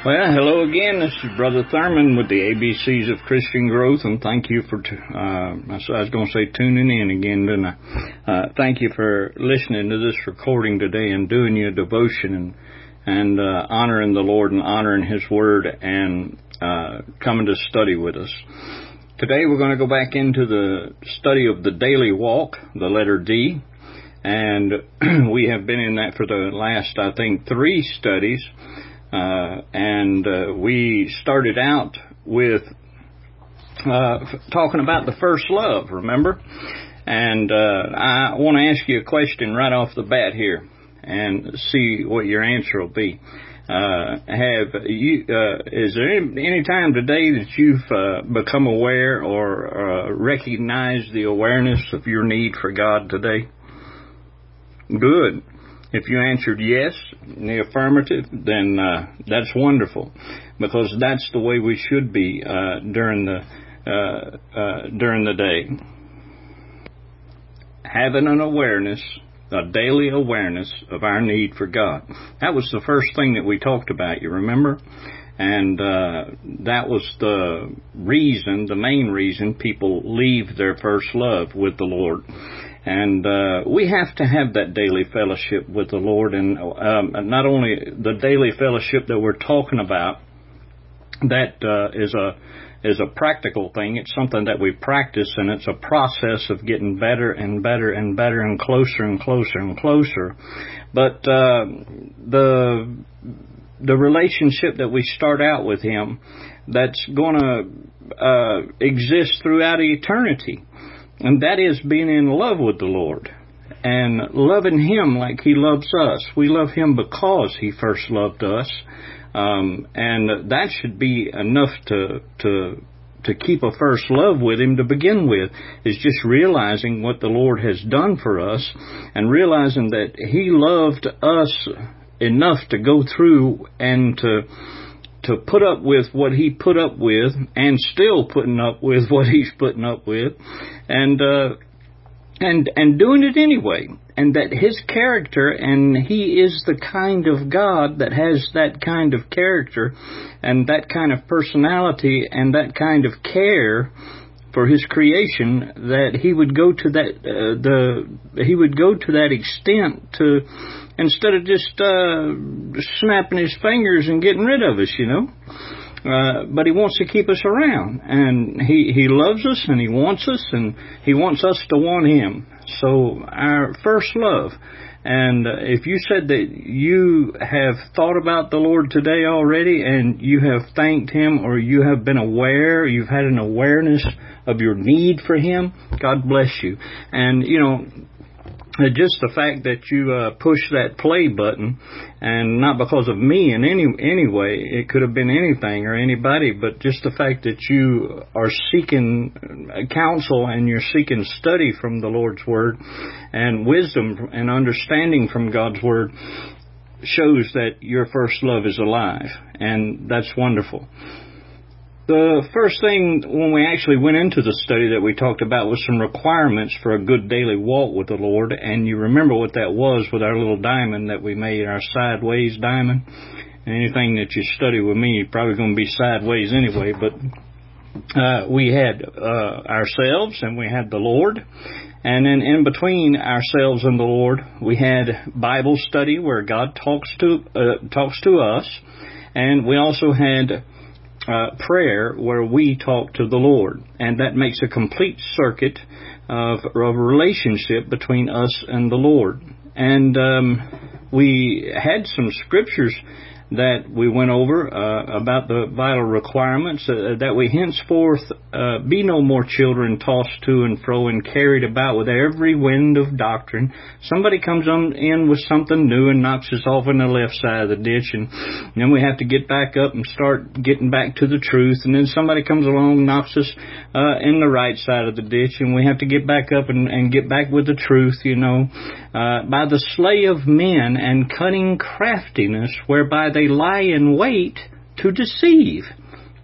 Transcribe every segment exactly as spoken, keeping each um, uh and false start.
Well, hello again. This is Brother Thurman with the A B Cs of Christian Growth, and thank you for, t- uh, I was going to say tuning in again, didn't I? Uh, thank you for listening to this recording today and doing your devotion and, and uh, honoring the Lord and honoring His Word and uh, coming to study with us. Today we're going to go back into the study of the daily walk, the letter D, and we have been in that for the last, I think, three studies. Uh, and uh, we started out with uh, talking about the first love, remember? And uh, I want to ask you a question right off the bat here and see what your answer will be. Uh, have you? Uh, is there any, any time today that you've uh, become aware or uh, recognized the awareness of your need for God today? Good. If you answered yes in the affirmative, then uh, that's wonderful, because that's the way we should be uh, during the uh, uh, during the day. Having an awareness, a daily awareness of our need for God. That was the first thing that we talked about, you remember? And uh, that was the reason, the main reason people leave their first love with the Lord. And uh, we have to have that daily fellowship with the Lord, and um, not only the daily fellowship that we're talking about, that uh, is a is a practical thing. It's something that we practice, and it's a process of getting better and better and better and closer and closer and closer. But uh, the the relationship that we start out with Him, that's going to uh, exist throughout eternity. And that is being in love with the Lord and loving Him like He loves us. We love Him because He first loved us. Um, and that should be enough to, to, to keep a first love with Him to begin with, is just realizing what the Lord has done for us and realizing that He loved us enough to go through and to to put up with what He put up with, and still putting up with what He's putting up with, and uh, and and doing it anyway. And that His character, and He is the kind of God that has that kind of character, and that kind of personality, and that kind of care for His creation, that He would go to that uh, the He would go to that extent to, instead of just uh, snapping His fingers and getting rid of us, you know. Uh, but He wants to keep us around, and He He loves us, and He wants us, and He wants us to want Him. So our first love. And uh, if you said that you have thought about the Lord today already, and you have thanked Him, or you have been aware, you've had an awareness of your need for Him, God bless you. And, you know, just the fact that you uh, push that play button, and not because of me in any any way, it could have been anything or anybody, but just the fact that you are seeking counsel and you're seeking study from the Lord's Word and wisdom and understanding from God's Word shows that your first love is alive, and that's wonderful. The first thing when we actually went into the study that we talked about was some requirements for a good daily walk with the Lord, and you remember what that was with our little diamond that we made, our sideways diamond. And anything that you study with me, you're probably going to be sideways anyway, but uh, we had uh, ourselves and we had the Lord, and then in between ourselves and the Lord, we had Bible study where God talks to uh, talks to us, and we also had Uh, prayer where we talk to the Lord, and that makes a complete circuit of, of a relationship between us and the Lord. And um, we had some scriptures that we went over uh, about the vital requirements, uh, that we henceforth uh, be no more children tossed to and fro and carried about with every wind of doctrine. Somebody comes on in with something new and knocks us off on the left side of the ditch, and then we have to get back up and start getting back to the truth, and then somebody comes along and knocks us uh, in the right side of the ditch, and we have to get back up and, and get back with the truth, you know, uh, by the slay of men and cunning craftiness, whereby they lie in wait to deceive.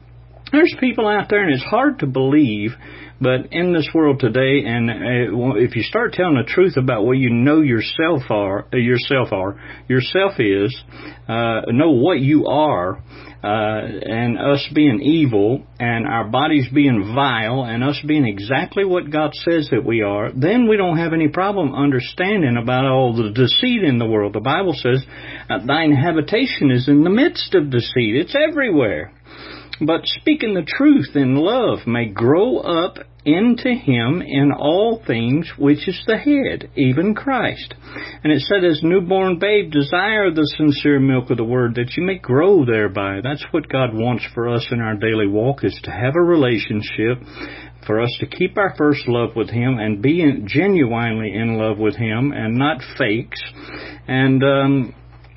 There's people out there, and it's hard to believe, but in this world today, and uh, if you start telling the truth about what you know yourself are, uh, yourself are, yourself is, uh, know what you are, uh, and us being evil, and our bodies being vile, and us being exactly what God says that we are, then we don't have any problem understanding about all the deceit in the world. The Bible says, uh, thine habitation is in the midst of deceit. It's everywhere. But speaking the truth in love may grow up into him in all things, which is the head, even Christ. And it said, as newborn babe, desire the sincere milk of the word, that you may grow thereby. That's what God wants for us in our daily walk, is to have a relationship, for us to keep our first love with him and be in, genuinely in love with him and not fakes, and um,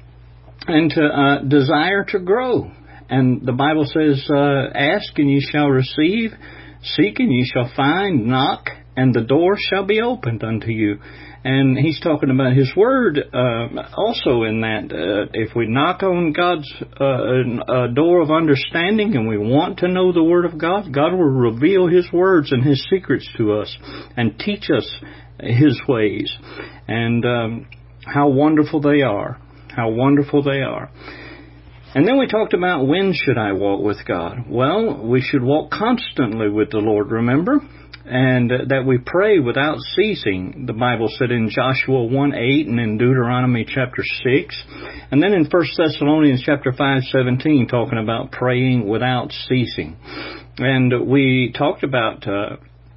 and to uh, desire to grow. And the Bible says, uh, ask and ye shall receive, seek and ye shall find, knock and the door shall be opened unto you. And he's talking about his word uh, also in that. Uh, if we knock on God's uh, a door of understanding and we want to know the word of God, God will reveal his words and his secrets to us and teach us his ways. And um, how wonderful they are. How wonderful they are. And then we talked about, when should I walk with God? Well, we should walk constantly with the Lord, remember? And uh, that we pray without ceasing. The Bible said in Joshua one eight and in Deuteronomy chapter six. And then in First Thessalonians chapter five seventeen, talking about praying without ceasing. And we talked about uh,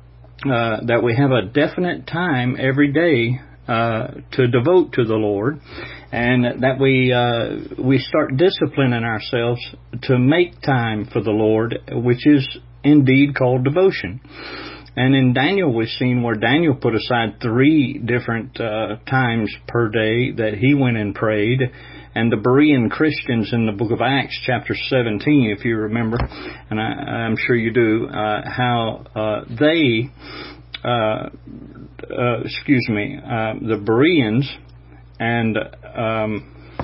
uh, that we have a definite time every day uh, to devote to the Lord. And that we uh, we start disciplining ourselves to make time for the Lord, which is indeed called devotion. And in Daniel, we've seen where Daniel put aside three different uh, times per day that he went and prayed. And the Berean Christians in the book of Acts, chapter seventeen, if you remember, and I, I'm sure you do, uh, how uh, they, uh, uh, excuse me, uh, the Bereans, and um,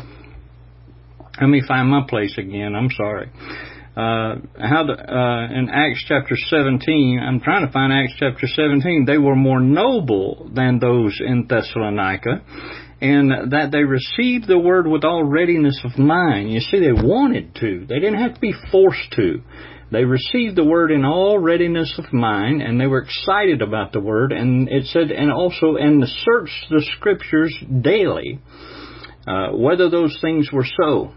let me find my place again. I'm sorry. Uh, how the, uh, in Acts chapter seventeen, I'm trying to find Acts chapter seventeen. They were more noble than those in Thessalonica, and that they received the word with all readiness of mind. You see, they wanted to. They didn't have to be forced to. They received the word in all readiness of mind, and they were excited about the word. And it said, and also, and search the scriptures daily, uh, whether those things were so.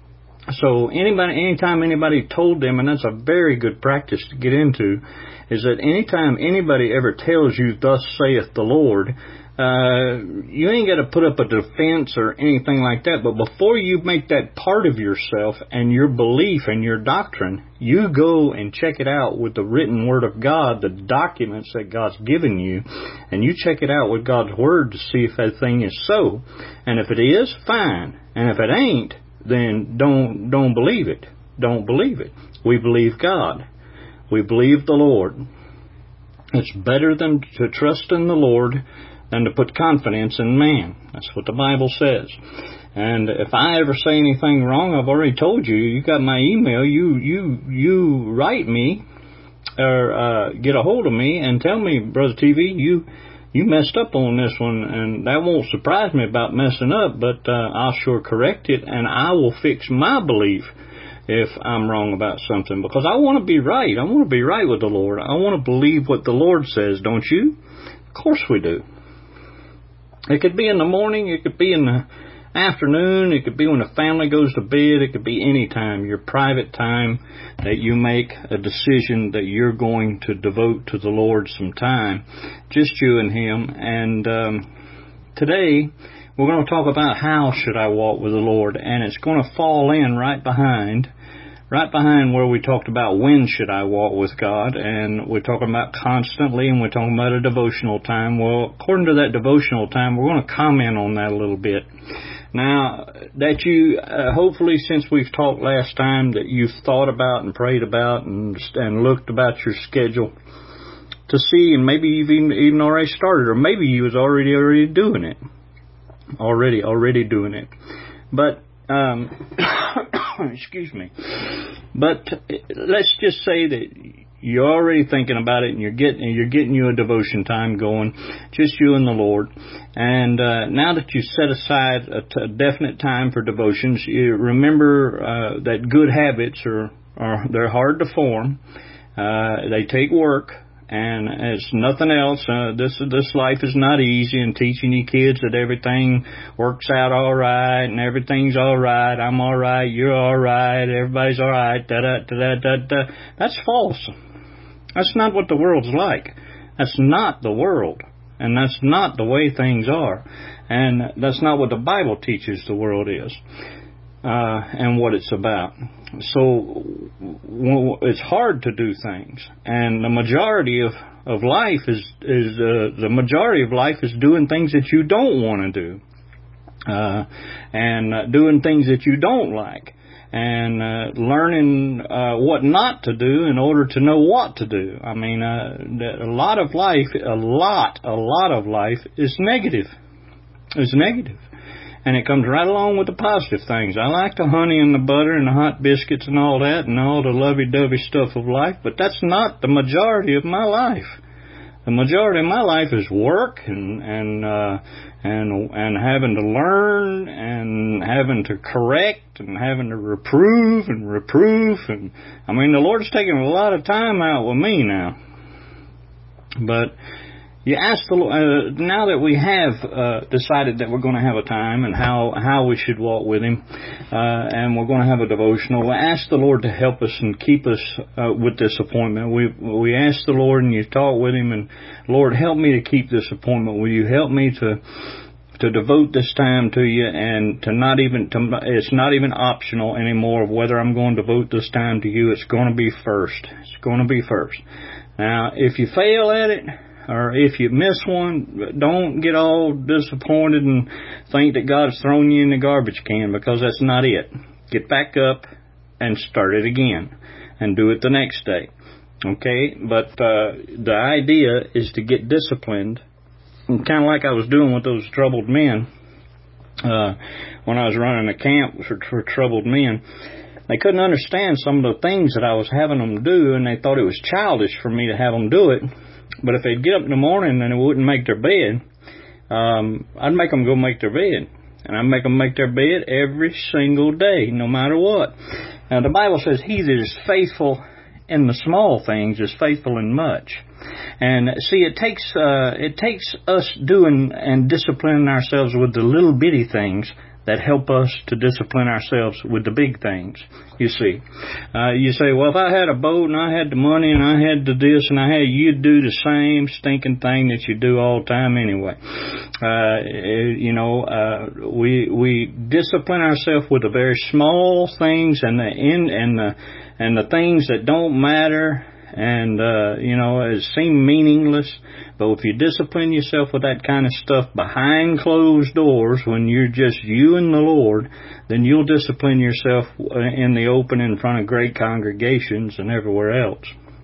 So anybody, anytime anybody told them, and that's a very good practice to get into, is that anytime anybody ever tells you, thus saith the Lord, Uh, you ain't got to put up a defense or anything like that, but before you make that part of yourself and your belief and your doctrine, you go and check it out with the written word of God, the documents that God's given you, and you check it out with God's word to see if that thing is so. And if it is, fine. And if it ain't, then don't don't believe it. Don't believe it. We believe God. We believe the Lord. It's better than to trust in the Lord than to put confidence in man. That's what the Bible says. And if I ever say anything wrong, I've already told you. You got my email. You you you write me or uh, get a hold of me and tell me, Brother T V, you you messed up on this one, and that won't surprise me about messing up, but uh, I'll sure correct it, and I will fix my belief if I'm wrong about something, because I want to be right. I want to be right with the Lord. I want to believe what the Lord says, don't you? Of course we do. It could be in the morning, it could be in the afternoon, it could be when the family goes to bed, it could be any time, your private time that you make a decision that you're going to devote to the Lord some time, just you and Him. And um, today we're going to talk about how should I walk with the Lord, and it's going to fall in right behind Right behind where we talked about when should I walk with God, and we're talking about constantly, and we're talking about a devotional time. Well, according to that devotional time, we're going to comment on that a little bit. Now, that you, uh, hopefully since we've talked last time, that you've thought about and prayed about and, and looked about your schedule to see, and maybe you've even, even already started, or maybe you was already already doing it. Already, already doing it. But, um... Excuse me. But let's just say that you're already thinking about it, and you're getting you're getting you a devotion time going, just you and the Lord. And uh, now that you set aside a, t- a definite time for devotions, you remember uh, that good habits are, are they're hard to form. Uh, they take work. And it's nothing else. Uh, this this life is not easy, and teaching you kids that everything works out all right and everything's all right. I'm all right. You're all right. Everybody's all right. Da da da da da. That's false. That's not what the world's like. That's not the world, and that's not the way things are, and that's not what the Bible teaches the world is. Uh, and what it's about. So it's hard to do things, and the majority of, of life is is uh, the majority of life is doing things that you don't want to do, uh, and uh, doing things that you don't like, and uh, learning uh, what not to do in order to know what to do. I mean, uh, a lot of life, a lot, a lot of life is negative. Is negative. And it comes right along with the positive things. I like the honey and the butter and the hot biscuits and all that and all the lovey-dovey stuff of life, but that's not the majority of my life. The majority of my life is work and and uh, and and having to learn and having to correct and having to reprove and reprove. And I mean, the Lord's taking a lot of time out with me now. But you ask the uh, now that we have uh, decided that we're going to have a time and how, how we should walk with Him, uh, and we're going to have a devotional. We ask the Lord to help us and keep us uh, with this appointment. We we ask the Lord, and you talk with Him, and Lord, help me to keep this appointment. Will you help me to to devote this time to you, and to not even to it's not even optional anymore of whether I'm going to devote this time to you. It's going to be first. It's going to be first. Now, if you fail at it, or if you miss one, don't get all disappointed and think that God's thrown you in the garbage can, because that's not it. Get back up and start it again and do it the next day. Okay? But uh, the idea is to get disciplined, kind of like I was doing with those troubled men uh, when I was running a camp for, for troubled men. They couldn't understand some of the things that I was having them do, and they thought it was childish for me to have them do it. But if they'd get up in the morning and they wouldn't make their bed, um, I'd make them go make their bed. And I'd make them make their bed every single day, no matter what. Now, the Bible says, he that is faithful in the small things is faithful in much. And see, it takes uh, it takes us doing and disciplining ourselves with the little bitty things that help us to discipline ourselves with the big things, you see. Uh, you say, well, if I had a boat and I had the money and I had the this and I had, you'd do the same stinking thing that you do all the time anyway. Uh, you know, uh, we, we discipline ourselves with the very small things and the in, and the, and the things that don't matter and, uh, you know, it seem meaningless. But if you discipline yourself with that kind of stuff behind closed doors, when you're just you and the Lord, then you'll discipline yourself in the open in front of great congregations and everywhere else.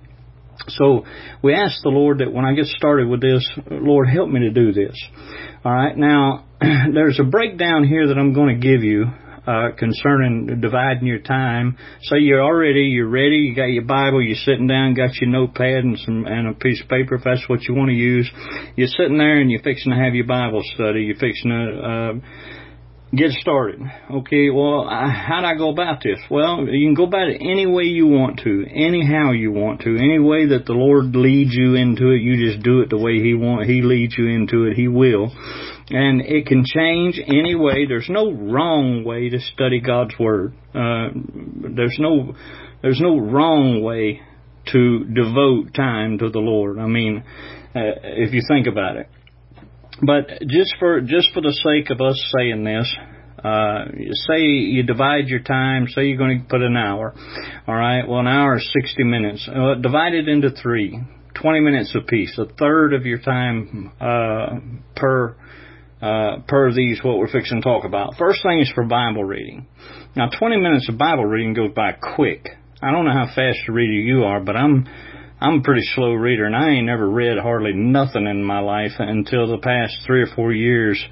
So we ask the Lord that when I get started with this, Lord, help me to do this. All right, now, there's a breakdown here that I'm going to give you Uh, concerning dividing your time. Say you're already, you're ready, you got your Bible, you're sitting down, got your notepad and some and a piece of paper if that's what you want to use. You're sitting there and you're fixing to have your Bible study. You're fixing to uh, get started. Okay, well, I, how do I go about this? Well, you can go about it any way you want to, anyhow you want to, any way that the Lord leads you into it. You just do it the way He want. He leads you into it. He will. And it can change any way. There's no wrong way to study God's Word. Uh, there's no, there's no wrong way to devote time to the Lord. I mean, uh, if you think about it. But just for, just for the sake of us saying this, uh, say you divide your time, say you're going to put an hour. All right. Well, an hour is sixty minutes. Uh, divide it into three, twenty minutes apiece, a third of your time, uh, per, Uh, per these, what we're fixing to talk about. First thing is for Bible reading. Now, twenty minutes of Bible reading goes by quick. I don't know how fast a reader you are, but I'm I'm a pretty slow reader, and I ain't never read hardly nothing in my life until the past three or four years.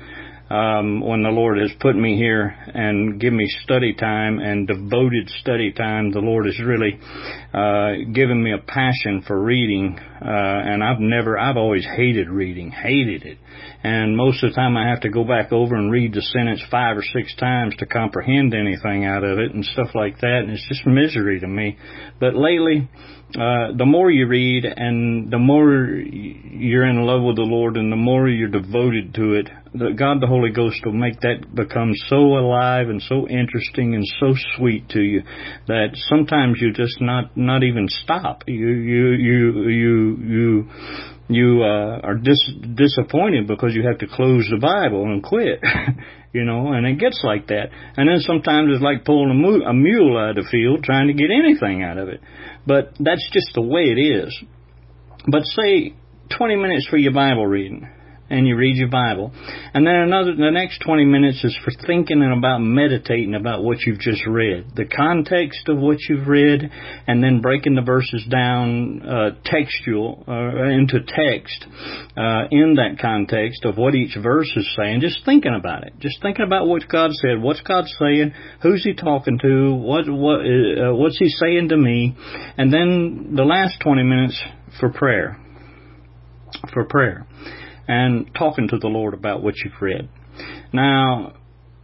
um, when the Lord has put me here and give me study time and devoted study time. The Lord has really uh, given me a passion for reading, uh, and I've never, I've always hated reading, hated it. And most of the time I have to go back over and read the sentence five or six times to comprehend anything out of it and stuff like that, and it's just misery to me. But lately, Uh, the more you read and the more you're in love with the Lord and the more you're devoted to it, the, God the Holy Ghost will make that become so alive and so interesting and so sweet to you that sometimes you just not, not even stop. You, you, you, you, you, you, uh, are dis- disappointed because you have to close the Bible and quit. You know, and it gets like that. And then sometimes it's like pulling a, mu- a mule out of the field trying to get anything out of it. But that's just the way it is. But say twenty minutes for your Bible reading, and you read your Bible. And then another, the next twenty minutes is for thinking and about meditating about what you've just read. The context of what you've read, and then breaking the verses down uh, textual, uh, into text, uh, in that context of what each verse is saying. Just thinking about it. Just thinking about what God said. What's God saying? Who's He talking to? What, what, uh, what's He saying to me? And then the last twenty minutes for prayer. For prayer. And talking to the Lord about what you've read. Now,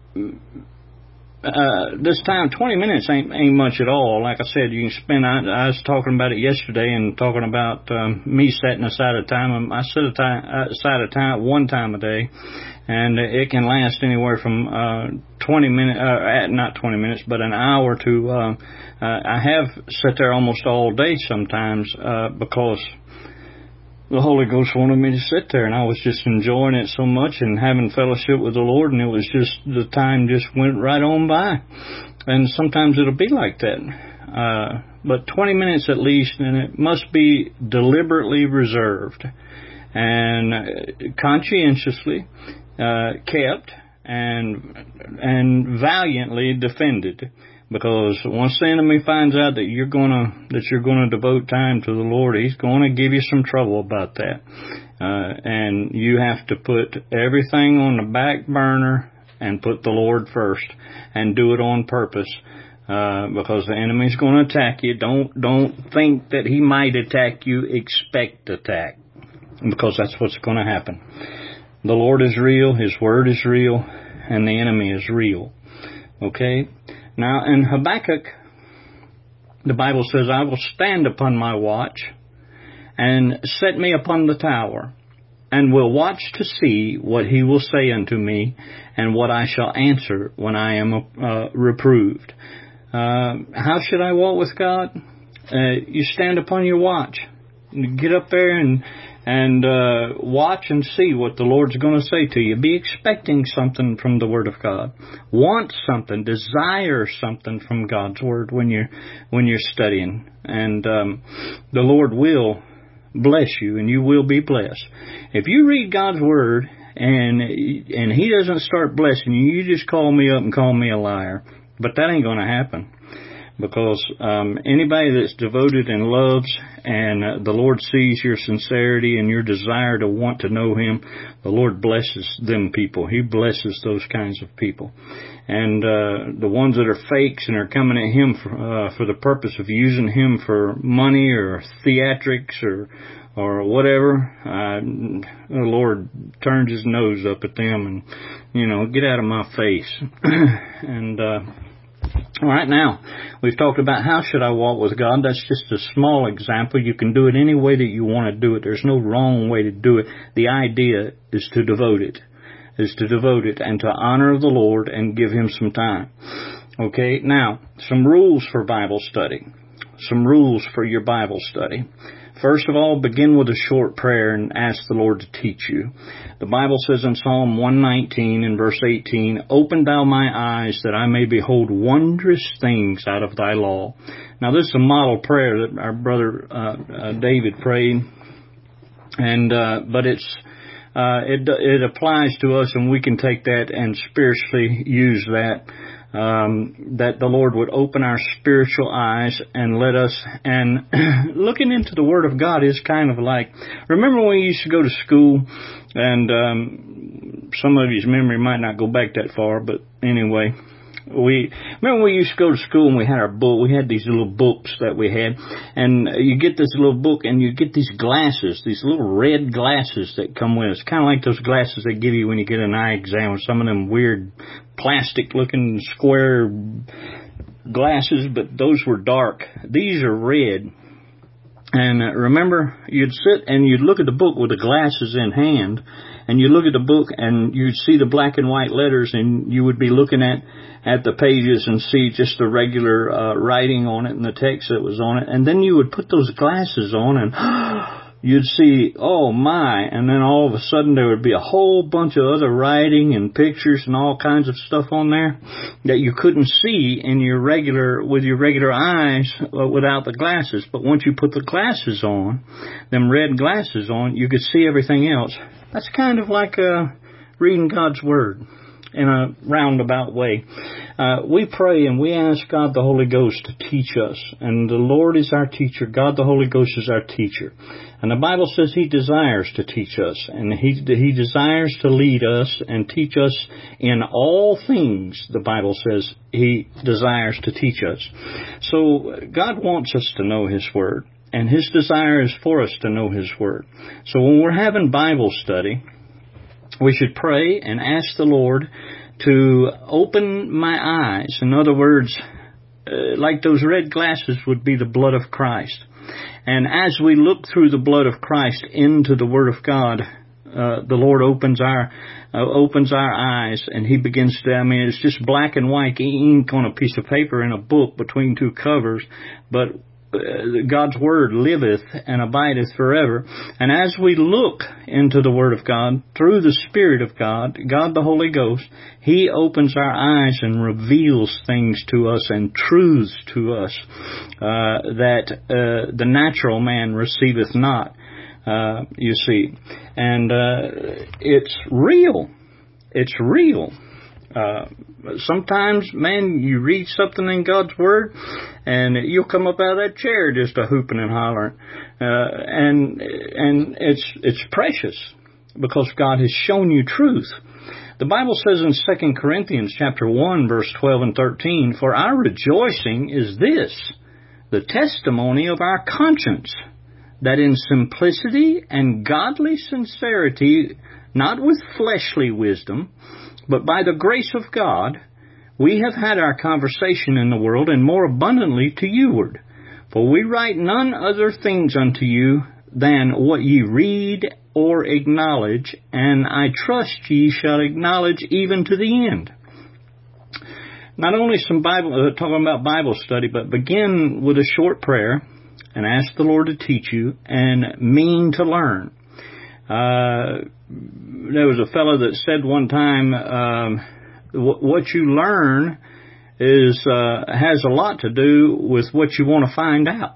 uh, this time, twenty minutes ain't, ain't much at all. Like I said, you can spend, I, I was talking about it yesterday and talking about um, me setting aside a time. I set aside a time one time a day, and it can last anywhere from uh, twenty minutes, uh, not twenty minutes, but an hour to, uh, uh, I have sat there almost all day sometimes uh, because the Holy Ghost wanted me to sit there, and I was just enjoying it so much and having fellowship with the Lord, and it was just, the time just went right on by. And sometimes it'll be like that. Uh, but twenty minutes at least, and it must be deliberately reserved and conscientiously uh, kept and and valiantly defended. Because once the enemy finds out that you're gonna that you're gonna devote time to the Lord, he's gonna give you some trouble about that, uh, and you have to put everything on the back burner and put the Lord first, and do it on purpose, uh, because the enemy's gonna attack you. Don't don't think that he might attack you. Expect attack, because that's what's gonna happen. The Lord is real, His Word is real, and the enemy is real. Okay. Now, in Habakkuk, the Bible says, I will stand upon my watch and set me upon the tower, and will watch to see what He will say unto me, and what I shall answer when I am uh, reproved. Uh, how should I walk with God? Uh, you stand upon your watch. You get up there and and uh, watch and see what the Lord's going to say to you. Be expecting something from the Word of God. Want something, desire something from God's Word when you're when you're studying, and um, the Lord will bless you, and you will be blessed. If you read God's Word and and He doesn't start blessing you, you just call me up and call me a liar. But that ain't going to happen. Because um, anybody that's devoted and loves, and uh, the Lord sees your sincerity and your desire to want to know Him, the Lord blesses them people. He blesses those kinds of people. And uh, the ones that are fakes and are coming at Him for, uh, for the purpose of using Him for money or theatrics or or whatever, uh, the Lord turns His nose up at them and, you know, get out of my face. and... uh All right, now, we've talked about how should I walk with God. That's just a small example. You can do it any way that you want to do it. There's no wrong way to do it. The idea is to devote it, is to devote it and to honor the Lord and give Him some time. Okay, now, some rules for Bible study. Some rules for your Bible study. First of all, begin with a short prayer and ask the Lord to teach you. The Bible says in Psalm one nineteen in verse eighteen, Open thou my eyes that I may behold wondrous things out of thy law. Now this is a model prayer that our brother uh, uh, David prayed, and uh, but it's uh, it it applies to us, and we can take that and spiritually use that Um, that the Lord would open our spiritual eyes and let us, and looking into the Word of God is kind of like, remember when we used to go to school, and um, some of you's memory might not go back that far, but anyway, we remember we used to go to school and we had our book. We had these little books that we had, and you get this little book and you get these glasses, these little red glasses that come with it. It's kind of like those glasses they give you when you get an eye exam, with some of them weird plastic-looking square glasses, but those were dark. These are red. And uh, remember, you'd sit and you'd look at the book with the glasses in hand, and you look at the book and you'd see the black and white letters, and you would be looking at at the pages and see just the regular uh, writing on it and the text that was on it. And then you would put those glasses on and you'd see, oh my, and then all of a sudden there would be a whole bunch of other writing and pictures and all kinds of stuff on there that you couldn't see in your regular, with your regular eyes uh, without the glasses. But once you put the glasses on, them red glasses on, you could see everything else. That's kind of like uh, reading God's Word in a roundabout way. Uh, we pray and we ask God the Holy Ghost to teach us. And the Lord is our teacher. God the Holy Ghost is our teacher. And the Bible says He desires to teach us. And He, He desires to lead us and teach us in all things. The Bible says He desires to teach us. So God wants us to know His Word. And His desire is for us to know His Word. So when we're having Bible study, we should pray and ask the Lord to open my eyes. In other words, uh, like those red glasses would be the blood of Christ. And as we look through the blood of Christ into the Word of God, uh, the Lord opens our uh, opens our eyes, and He begins to, I mean, it's just black and white ink on a piece of paper in a book between two covers, but God's Word liveth and abideth forever. And as we look into the Word of God through the Spirit of God, God the Holy Ghost, He opens our eyes and reveals things to us and truths to us uh, that uh, the natural man receiveth not, uh, you see. And uh, it's real. It's real. Uh, sometimes, man, you read something in God's Word, and you'll come up out of that chair just a hooping and hollering, uh, and and it's it's precious because God has shown you truth. The Bible says in Second Corinthians chapter one, verse twelve and thirteen, "For our rejoicing is this, the testimony of our conscience, that in simplicity and godly sincerity, not with fleshly wisdom, but by the grace of God, we have had our conversation in the world, and more abundantly to youward. For we write none other things unto you than what ye read or acknowledge, and I trust ye shall acknowledge even to the end." Not only some Bible, uh, talking about Bible study, but begin with a short prayer and ask the Lord to teach you and mean to learn. Uh, there was a fellow that said one time, um, what you learn is uh, has a lot to do with what you want to find out.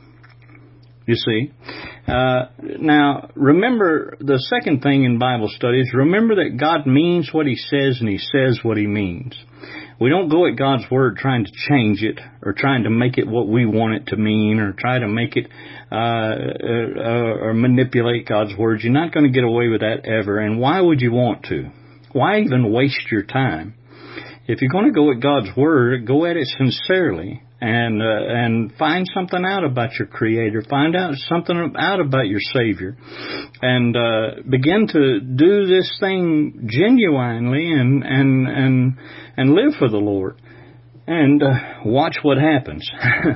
You see. Uh, now, remember the second thing in Bible studies, remember that God means what He says and He says what He means. We don't go at God's Word trying to change it or trying to make it what we want it to mean or try to make it uh, uh, or manipulate God's Word. You're not going to get away with that ever. And why would you want to? Why even waste your time? If you're going to go at God's Word, go at it sincerely and uh, and find something out about your Creator. Find out something out about your Savior. And uh, begin to do this thing genuinely and and and, and live for the Lord. And uh, watch what happens.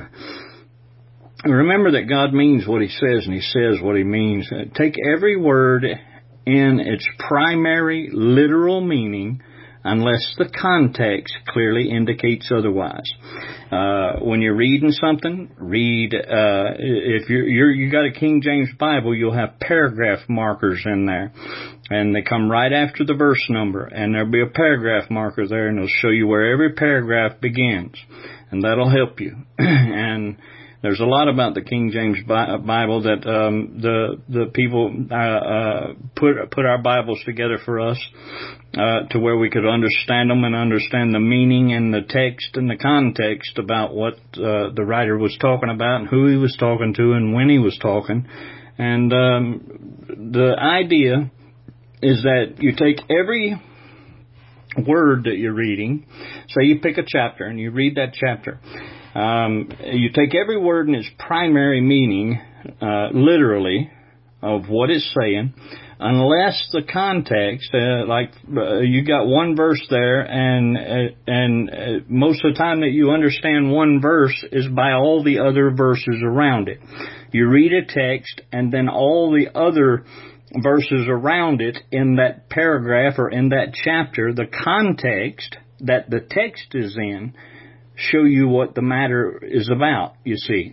Remember that God means what He says and He says what He means. Take every word in its primary literal meaning, unless the context clearly indicates otherwise. Uh, when you're reading something, read, uh, if you're, you're, you got a King James Bible, you'll have paragraph markers in there. And they come right after the verse number. And there'll be a paragraph marker there, and it'll show you where every paragraph begins. And that'll help you. And There's a lot about the King James Bible that um, the the people uh, uh, put put our Bibles together for us uh, to where we could understand them and understand the meaning and the text and the context about what uh, the writer was talking about and who he was talking to and when he was talking. And um, the idea is that you take every word that you're reading. Say you pick a chapter and you read that chapter. Um, you take every word in its primary meaning, uh, literally, of what it's saying, unless the context, uh, like uh, you got one verse there, and uh, and uh, most of the time that you understand one verse is by all the other verses around it. You read a text, and then all the other verses around it in that paragraph or in that chapter, the context that the text is in, show you what the matter is about, you see.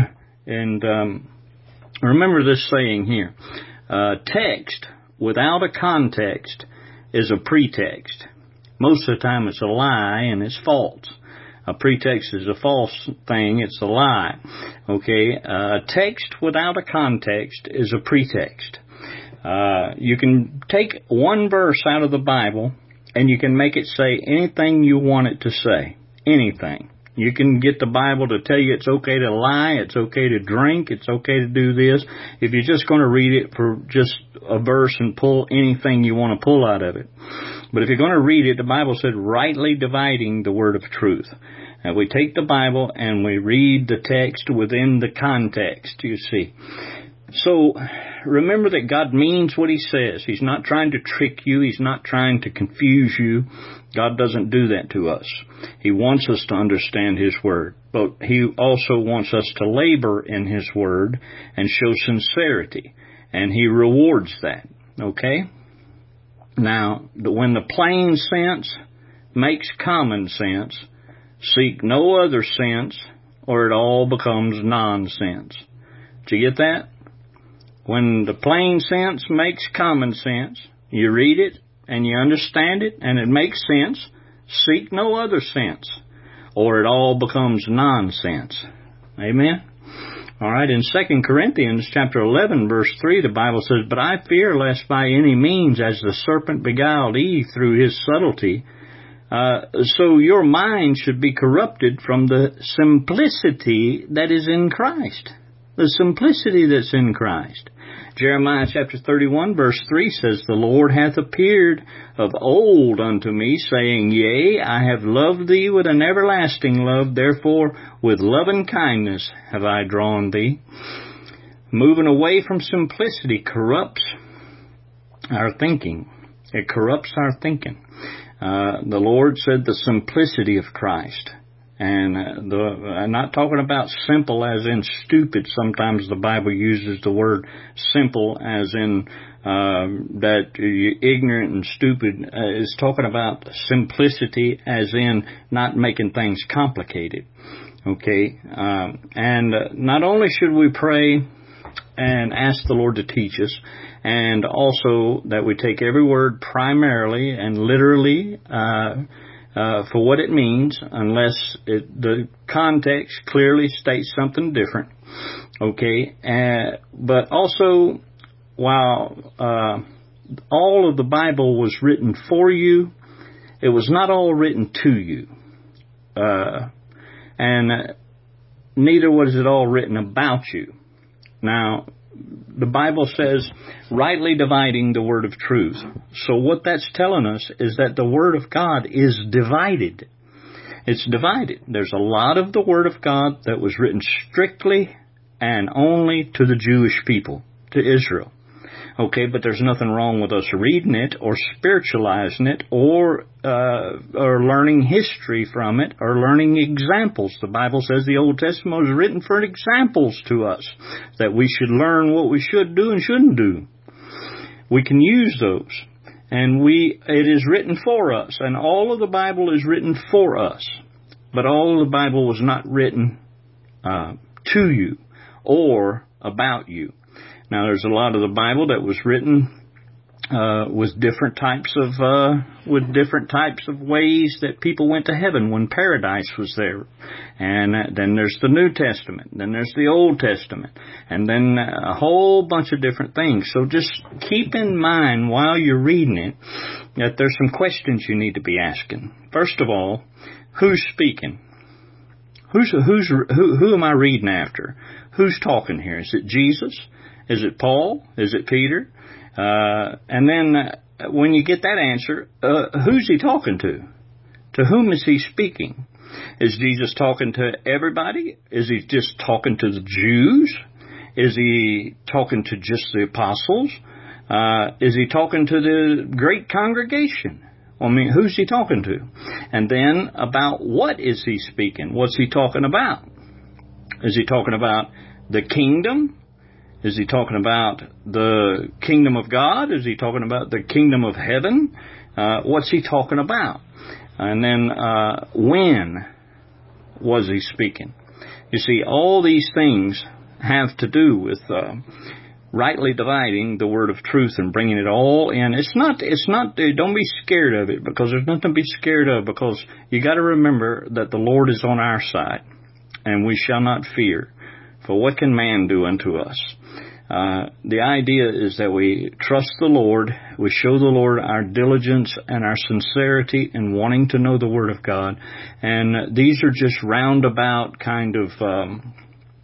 And um, remember this saying here. Uh, text without a context is a pretext. Most of the time it's a lie and it's false. A pretext is a false thing, it's a lie. Okay, uh, text without a context is a pretext. Uh, you can take one verse out of the Bible and you can make it say anything you want it to say. Anything. You can get the Bible to tell you it's okay to lie, it's okay to drink, it's okay to do this. If you're just going to read it for just a verse and pull anything you want to pull out of it. But if you're going to read it, the Bible said rightly dividing the word of truth. And we take the Bible and we read the text within the context, you see. So, remember that God means what He says. He's not trying to trick you. He's not trying to confuse you. God doesn't do that to us. He wants us to understand His Word. But He also wants us to labor in His Word and show sincerity. And He rewards that. Okay? Now, when the plain sense makes common sense, seek no other sense, or it all becomes nonsense. Did you get that? When the plain sense makes common sense, you read it and you understand it and it makes sense, seek no other sense, or it all becomes nonsense. Amen? Alright, in Second Corinthians chapter eleven verse three, the Bible says, "But I fear lest by any means, as the serpent beguiled Eve through his subtlety, uh, so your mind should be corrupted from the simplicity that is in Christ." The simplicity that's in Christ. Jeremiah chapter thirty-one verse three says, "The Lord hath appeared of old unto me, saying, Yea, I have loved thee with an everlasting love, therefore with loving kindness have I drawn thee." Moving away from simplicity corrupts our thinking. It corrupts our thinking. Uh, the Lord said the simplicity of Christ. And uh, the, I'm not talking about simple as in stupid. Sometimes the Bible uses the word simple as in uh, that you're ignorant and stupid. Uh, it's talking about simplicity as in not making things complicated. Okay? Um, and uh, not only should we pray and ask the Lord to teach us, and also that we take every word primarily and literally uh Uh, for what it means, unless it, the context clearly states something different. Okay, uh, but also, while uh, all of the Bible was written for you, it was not all written to you. Uh, and uh, neither was it all written about you. Now, the Bible says, rightly dividing the word of truth. So what that's telling us is that the word of God is divided. It's divided. There's a lot of the word of God that was written strictly and only to the Jewish people, to Israel. Okay, but there's nothing wrong with us reading it or spiritualizing it or uh, or learning history from it or learning examples. The Bible says the Old Testament was written for examples to us, that we should learn what we should do and shouldn't do. We can use those, and we it is written for us, and all of the Bible is written for us, but all of the Bible was not written uh, to you or about you. Now, there's a lot of the Bible that was written uh, with different types of uh, with different types of ways that people went to heaven when paradise was there. And uh, then there's the New Testament, then there's the Old Testament, and then a whole bunch of different things. So just keep in mind while you're reading it that there's some questions you need to be asking. First of all, who's speaking? Who's who's who? Who am I reading after? Who's talking here? Is it Jesus? Is it Paul? Is it Peter? Uh, and then uh, when you get that answer, uh, who's he talking to? To whom is he speaking? Is Jesus talking to everybody? Is he just talking to the Jews? Is he talking to just the apostles? Uh, is he talking to the great congregation? I mean, who's he talking to? And then about what is he speaking? What's he talking about? Is he talking about the kingdom? Is he talking about the kingdom of God? Is he talking about the kingdom of heaven? Uh, what's he talking about? And then uh, when was he speaking? You see, all these things have to do with uh, rightly dividing the word of truth and bringing it all in. It's not, it's not, don't be scared of it, because there's nothing to be scared of, because you got to remember that the Lord is on our side, and we shall not fear. For what can man do unto us? Uh, the idea is that we trust the Lord, we show the Lord our diligence and our sincerity in wanting to know the Word of God, and these are just roundabout kind of um,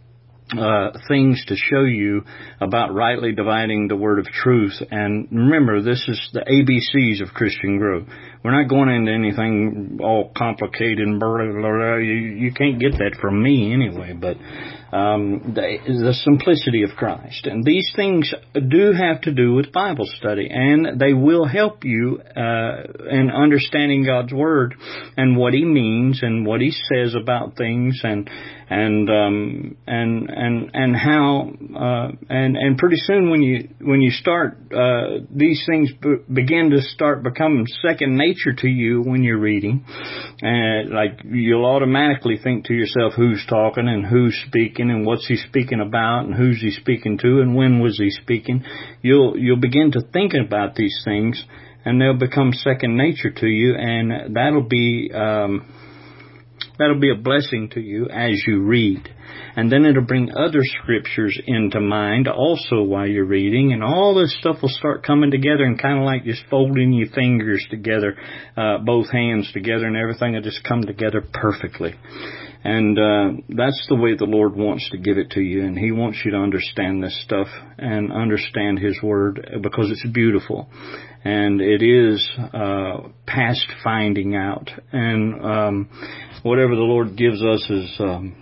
uh, things to show you about rightly dividing the Word of truth. And remember, this is the A B Cs of Christian growth. We're not going into anything all complicated and blah, blah, blah. You, you can't get that from me anyway, but um, the, the simplicity of Christ. And these things do have to do with Bible study, and they will help you uh, in understanding God's Word and what He means and what He says about things, and and um, and and and how uh, and and pretty soon when you when you start uh, these things b- begin to start becoming second nature to you when you're reading, and uh, like you'll automatically think to yourself, who's talking and who's speaking and what's he speaking about and who's he speaking to and when was he speaking. You'll you'll begin to think about these things, and they'll become second nature to you, and that'll be um, that'll be a blessing to you as you read. And then it'll bring other scriptures into mind also while you're reading, and all this stuff will start coming together, and kind of like just folding your fingers together, uh, both hands together, and everything will just come together perfectly. And uh, that's the way the Lord wants to give it to you, and He wants you to understand this stuff and understand His Word, because it's beautiful, and it is uh, past finding out. And um, whatever the Lord gives us is um,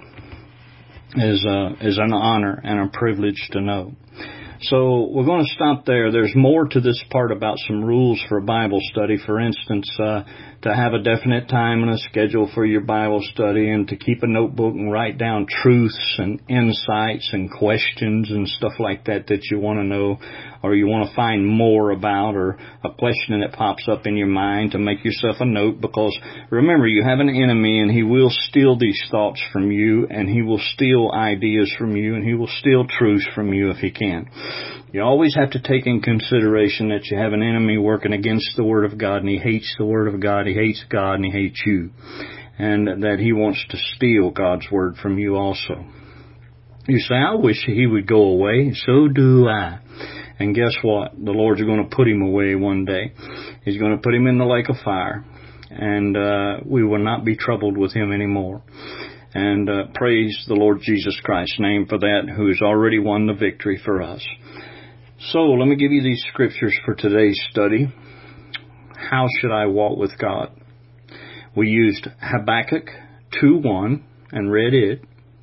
is uh, is an honor and a privilege to know. So we're going to stop there. There's more to this part about some rules for Bible study. For instance, uh, to have a definite time and a schedule for your Bible study, and to keep a notebook and write down truths and insights and questions and stuff like that that you want to know, or you want to find more about, or a question that pops up in your mind, to make yourself a note. Because remember, you have an enemy, and he will steal these thoughts from you, and he will steal ideas from you, and he will steal truths from you if he can. You always have to take in consideration that you have an enemy working against the Word of God, and he hates the Word of God, he hates God, and he hates you. And that he wants to steal God's Word from you also. You say, I wish he would go away. So do I. And guess what? The Lord's going to put him away one day. He's going to put him in the lake of fire. And uh, we will not be troubled with him anymore. And uh, praise the Lord Jesus Christ's name for that, who has already won the victory for us. So let me give you these scriptures for today's study. How should I walk with God? We used Habakkuk two one and read it.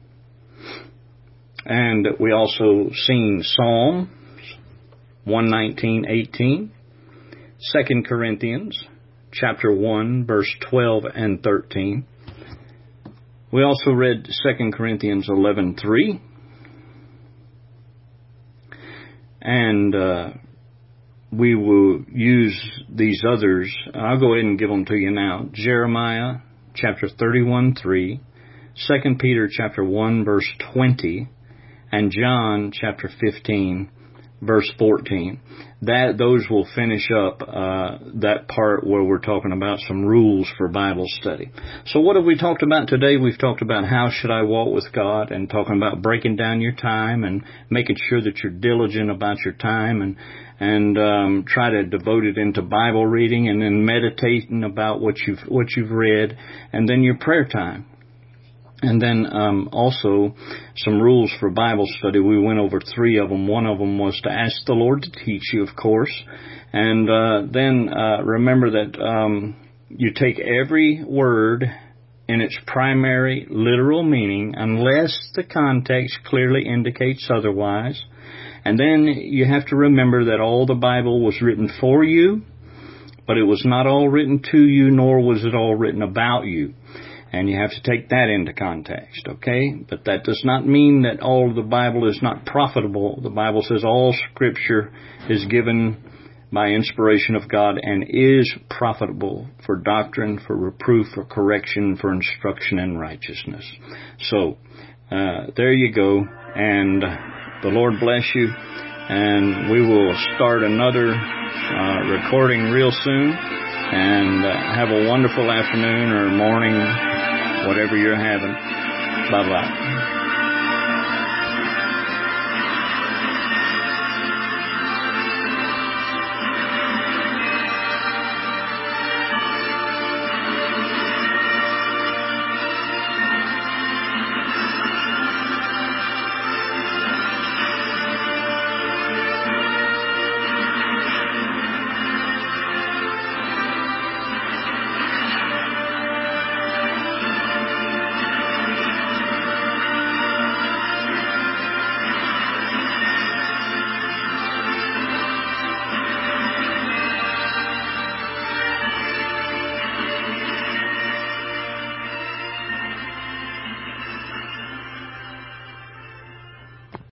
And we also seen Psalms one nineteen eighteen, Second Corinthians chapter one verse twelve and thirteen. We also read Second Corinthians eleven three. And uh, we will use these others. I'll go ahead and give them to you now. Jeremiah chapter thirty-one three, Second Peter chapter one verse twenty, and John chapter fifteen verse fourteen. That those will finish up uh, that part where we're talking about some rules for Bible study. So what have we talked about today? We've talked about how should I walk with God, and talking about breaking down your time and making sure that you're diligent about your time, and and um, try to devote it into Bible reading, and then meditating about what you've what you've read, and then your prayer time. And then um, also some rules for Bible study. We went over three of them. One of them was to ask the Lord to teach you, of course. And uh, then uh, remember that um, you take every word in its primary literal meaning unless the context clearly indicates otherwise. And then you have to remember that all the Bible was written for you, but it was not all written to you, nor was it all written about you. And you have to take that into context, okay? But that does not mean that all of the Bible is not profitable. The Bible says all Scripture is given by inspiration of God and is profitable for doctrine, for reproof, for correction, for instruction in righteousness. So, uh, there you go. And the Lord bless you. And we will start another uh, recording real soon. And uh, have a wonderful afternoon or morning, whatever you're having. Bye-bye.